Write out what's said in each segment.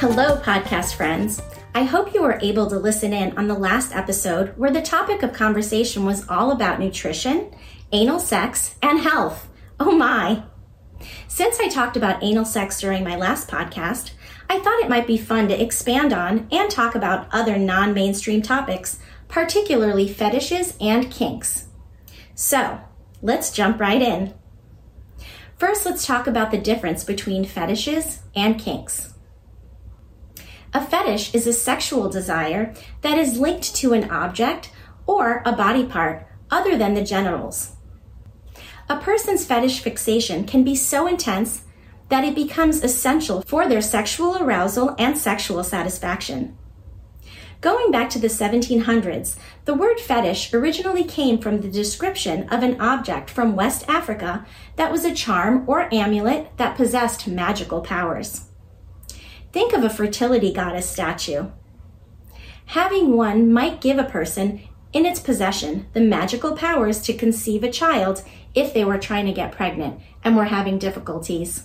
Hello, podcast friends. I hope you were able to listen in on the last episode where the topic of conversation was all about nutrition, anal sex, and health. Oh my! Since I talked about anal sex during my last podcast, I thought it might be fun to expand on and talk about other non-mainstream topics, particularly fetishes and kinks. So, let's jump right in. First, let's talk about the difference between fetishes and kinks. A fetish is a sexual desire that is linked to an object or a body part other than the genitals. A person's fetish fixation can be so intense that it becomes essential for their sexual arousal and sexual satisfaction. Going back to the 1700s, the word fetish originally came from the description of an object from West Africa that was a charm or amulet that possessed magical powers. Think of a fertility goddess statue. Having one might give a person in its possession the magical powers to conceive a child if they were trying to get pregnant and were having difficulties.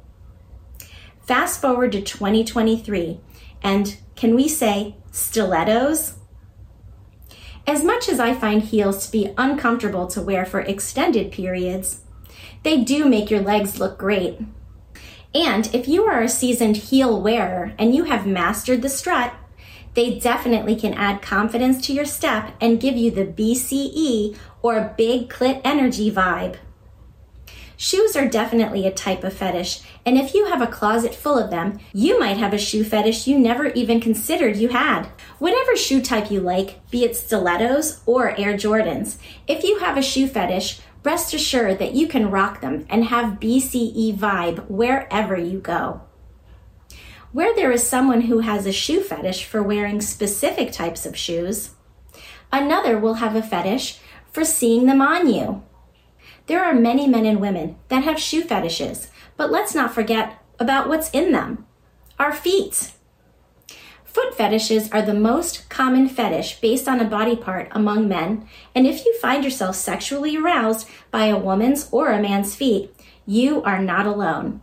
Fast forward to 2023, and can we say stilettos? As much as I find heels to be uncomfortable to wear for extended periods, they do make your legs look great. And if you are a seasoned heel wearer and you have mastered the strut, they definitely can add confidence to your step and give you the BCE or big clit energy vibe. Shoes are definitely a type of fetish, and if you have a closet full of them, you might have a shoe fetish you never even considered you had. Whatever shoe type you like, be it stilettos or Air Jordans, if you have a shoe fetish, rest assured that you can rock them and have BCE vibe wherever you go. Where there is someone who has a shoe fetish for wearing specific types of shoes, another will have a fetish for seeing them on you. There are many men and women that have shoe fetishes, but let's not forget about what's in them, our feet. Foot fetishes are the most common fetish based on a body part among men, and if you find yourself sexually aroused by a woman's or a man's feet, you are not alone.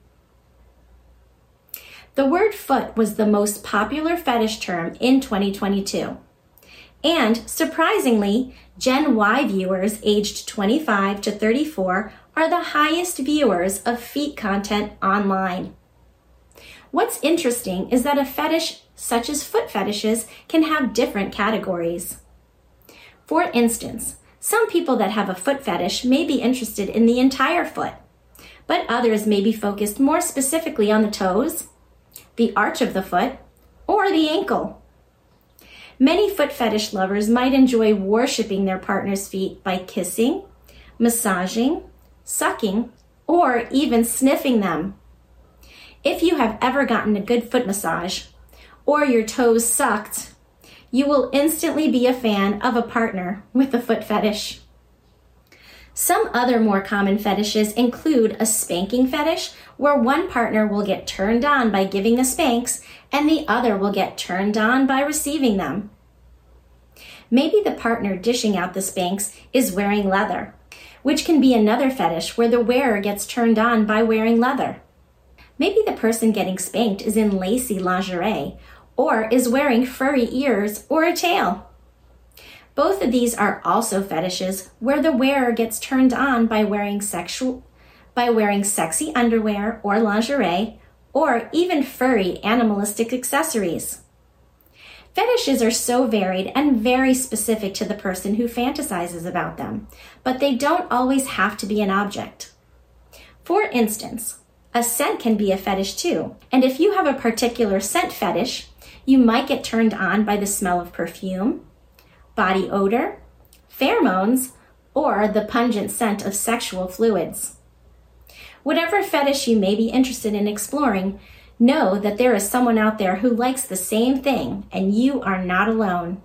The word foot was the most popular fetish term in 2022. And surprisingly, Gen Y viewers aged 25 to 34 are the highest viewers of feet content online. What's interesting is that a fetish such as foot fetishes can have different categories. For instance, some people that have a foot fetish may be interested in the entire foot, but others may be focused more specifically on the toes, the arch of the foot, or the ankle. Many foot fetish lovers might enjoy worshiping their partner's feet by kissing, massaging, sucking, or even sniffing them. If you have ever gotten a good foot massage, or your toes sucked, you will instantly be a fan of a partner with a foot fetish. Some other more common fetishes include a spanking fetish, where one partner will get turned on by giving the spanks and the other will get turned on by receiving them. Maybe the partner dishing out the spanks is wearing leather, which can be another fetish where the wearer gets turned on by wearing leather. Maybe the person getting spanked is in lacy lingerie or is wearing furry ears or a tail. Both of these are also fetishes where the wearer gets turned on by wearing sexy underwear or lingerie, or even furry animalistic accessories. Fetishes are so varied and very specific to the person who fantasizes about them, but they don't always have to be an object. For instance, a scent can be a fetish too, and if you have a particular scent fetish, you might get turned on by the smell of perfume, body odor, pheromones, or the pungent scent of sexual fluids. Whatever fetish you may be interested in exploring, know that there is someone out there who likes the same thing, and you are not alone.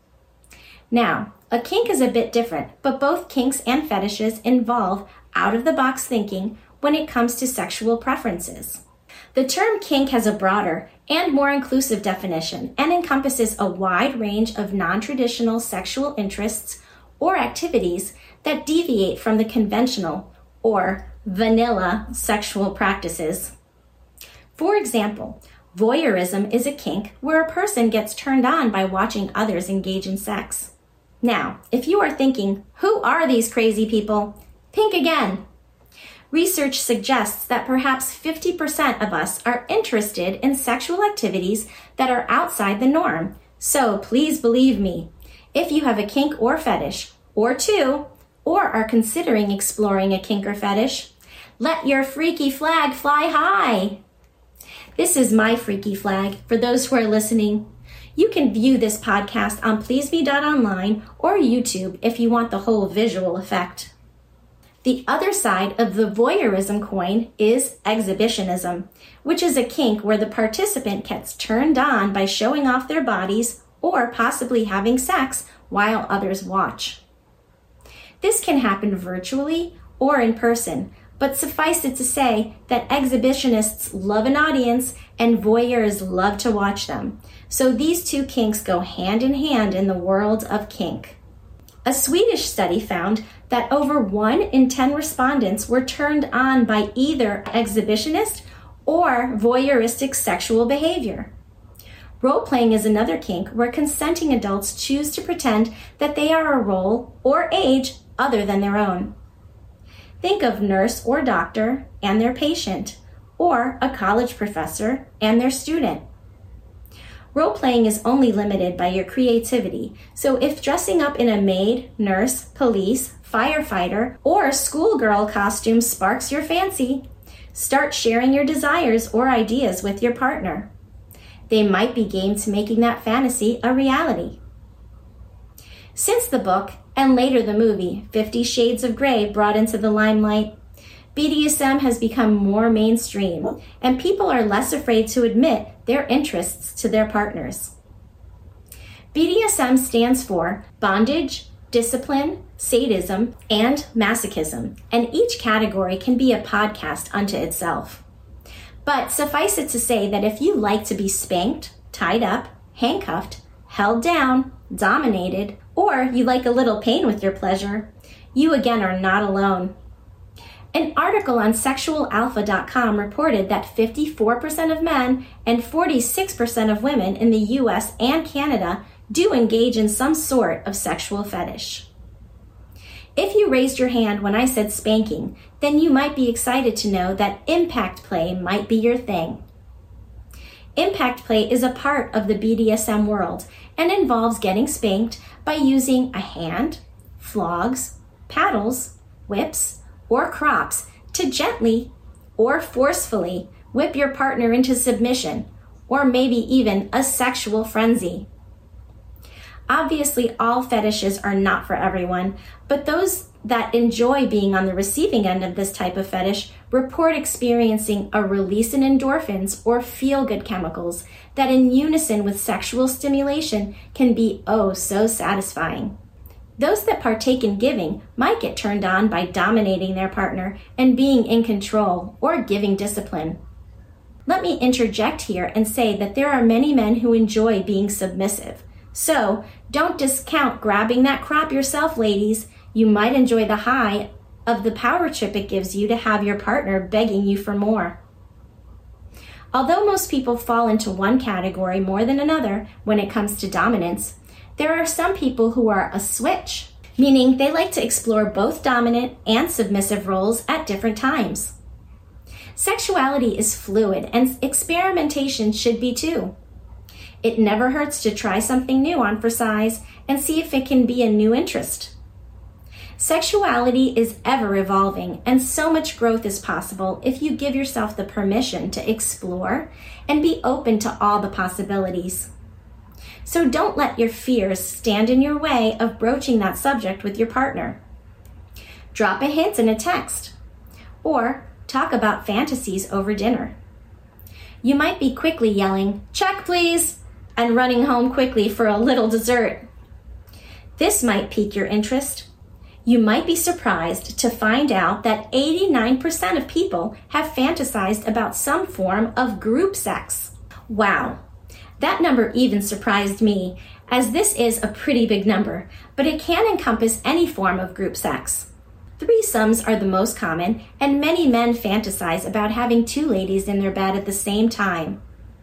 Now, a kink is a bit different, but both kinks and fetishes involve out-of-the-box thinking when it comes to sexual preferences. The term kink has a broader and more inclusive definition and encompasses a wide range of non-traditional sexual interests or activities that deviate from the conventional or vanilla sexual practices. For example, Voyeurism is a kink where a person gets turned on by watching others engage in sex. Now, if you are thinking, who are these crazy people? Think again. Research suggests that perhaps 50% of us are interested in sexual activities that are outside the norm. So please believe me, if you have a kink or fetish, or two, or are considering exploring a kink or fetish, let your freaky flag fly high. This is my freaky flag for those who are listening. You can view this podcast on pleaseme.online or YouTube if you want the whole visual effect. The other side of the voyeurism coin is exhibitionism, which is a kink where the participant gets turned on by showing off their bodies or possibly having sex while others watch. This can happen virtually or in person, but suffice it to say that exhibitionists love an audience and voyeurs love to watch them. So these two kinks go hand in hand in the world of kink. A Swedish study found that over 1 in 10 respondents were turned on by either exhibitionist or voyeuristic sexual behavior. Role-playing is another kink where consenting adults choose to pretend that they are a role or age other than their own. Think of nurse or doctor and their patient, or a college professor and their student. Role-playing is only limited by your creativity, so if dressing up in a maid, nurse, police, firefighter, or schoolgirl costume sparks your fancy, start sharing your desires or ideas with your partner. They might be game to making that fantasy a reality. Since the book, and later the movie, 50 Shades of Grey brought into the limelight, BDSM has become more mainstream, and people are less afraid to admit their interests to their partners. BDSM stands for bondage, discipline, sadism, and masochism, and each category can be a podcast unto itself. But suffice it to say that if you like to be spanked, tied up, handcuffed, held down, dominated, or you like a little pain with your pleasure, you again are not alone. An article on sexualalpha.com reported that 54% of men and 46% of women in the US and Canada do engage in some sort of sexual fetish. If you raised your hand when I said spanking, then you might be excited to know that impact play might be your thing. Impact play is a part of the BDSM world and involves getting spanked by using a hand, flogs, paddles, whips, or crops to gently or forcefully whip your partner into submission, or maybe even a sexual frenzy. Obviously, all fetishes are not for everyone, but those that enjoy being on the receiving end of this type of fetish report experiencing a release in endorphins or feel-good chemicals that in unison with sexual stimulation can be oh so satisfying. Those that partake in giving might get turned on by dominating their partner and being in control or giving discipline. Let me interject here and say that there are many men who enjoy being submissive. So don't discount grabbing that crop yourself, ladies. You might enjoy the high of the power trip it gives you to have your partner begging you for more. Although most people fall into one category more than another when it comes to dominance, there are some people who are a switch, meaning they like to explore both dominant and submissive roles at different times. Sexuality is fluid, and experimentation should be too. It never hurts to try something new on for size and see if it can be a new interest. Sexuality is ever evolving, and so much growth is possible if you give yourself the permission to explore and be open to all the possibilities. So don't let your fears stand in your way of broaching that subject with your partner. Drop a hint in a text, or talk about fantasies over dinner. You might be quickly yelling, "Check, please!" and running home quickly for a little dessert. This might pique your interest. You might be surprised to find out that 89% of people have fantasized about some form of group sex. Wow, that number even surprised me, as this is a pretty big number, but it can encompass any form of group sex. Threesomes are the most common, and many men fantasize about having two ladies in their bed at the same time.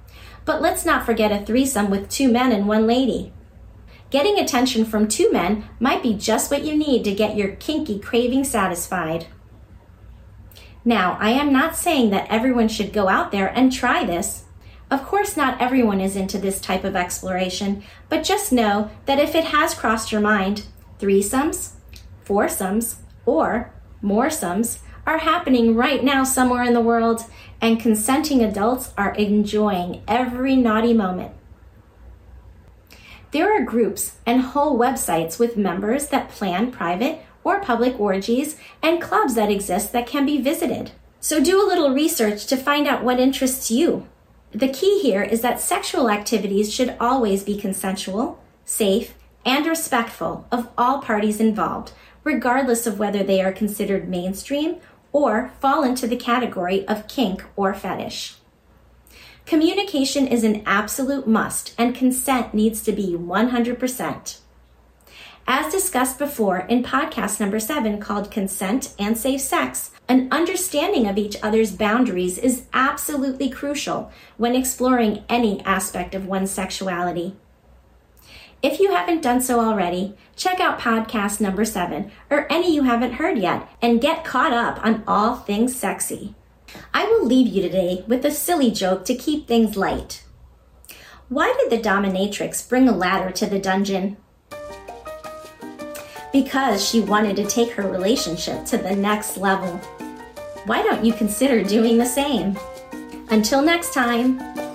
But let's not forget a threesome with 2 men and 1 lady. Getting attention from 2 men might be just what you need to get your kinky craving satisfied. Now, I am not saying that everyone should go out there and try this. Of course, not everyone is into this type of exploration, but just know that if it has crossed your mind, threesomes, foursomes, or moresomes are happening right now somewhere in the world, and consenting adults are enjoying every naughty moment. There are groups and whole websites with members that plan private or public orgies and clubs that exist that can be visited. So do a little research to find out what interests you. The key here is that sexual activities should always be consensual, safe, and respectful of all parties involved, regardless of whether they are considered mainstream or fall into the category of kink or fetish. Communication is an absolute must, and consent needs to be 100%. As discussed before in podcast number 7 called Consent and Safe Sex, an understanding of each other's boundaries is absolutely crucial when exploring any aspect of one's sexuality. If you haven't done so already, check out podcast number 7 or any you haven't heard yet and get caught up on all things sexy. I will leave you today with a silly joke to keep things light. Why did the dominatrix bring a ladder to the dungeon? Because she wanted to take her relationship to the next level. Why don't you consider doing the same? Until next time.